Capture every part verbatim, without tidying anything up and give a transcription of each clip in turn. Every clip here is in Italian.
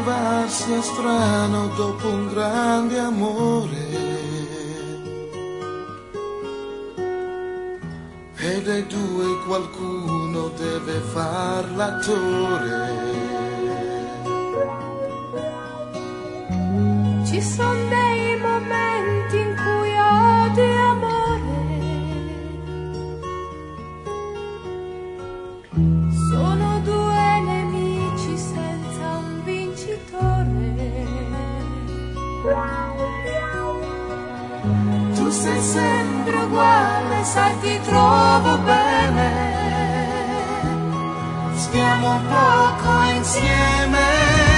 trovarsi è strano dopo un grande amore. E dai due qualcuno deve far l'attore. Ci sono dei momenti in cui odi amore, sono due nemici senza un vincitore. Tu sei sempre uguale, sai ti trovo bene, stiamo poco insieme.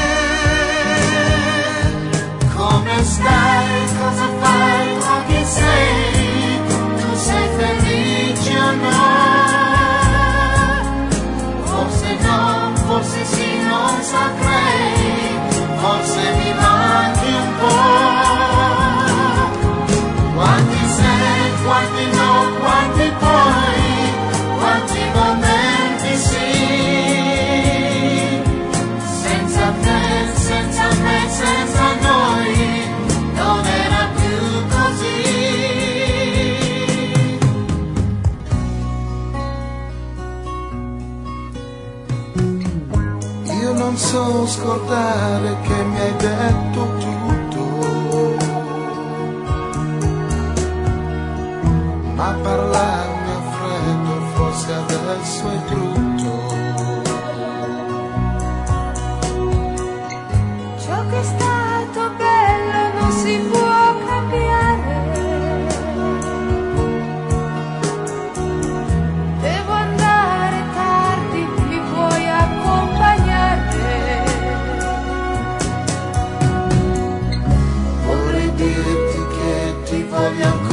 Come stai? Cosa fai? Ma chi sei? Tu sei felice o no? Forse no, forse sì, non saprei. Forse mi manchi un po'. Quanti sei, quanti no, quanti poi, quanti momenti sì. Senza te, senza me, senza noi, non era più così. Io non so scordare che mi hai detto tutto, ma parlarne a freddo forse adesso è brutto. Ciò che è stato bello non si può cambiare. Devo andare tardi, mi puoi accompagnare. Vorrei dirti che ti voglio ancora.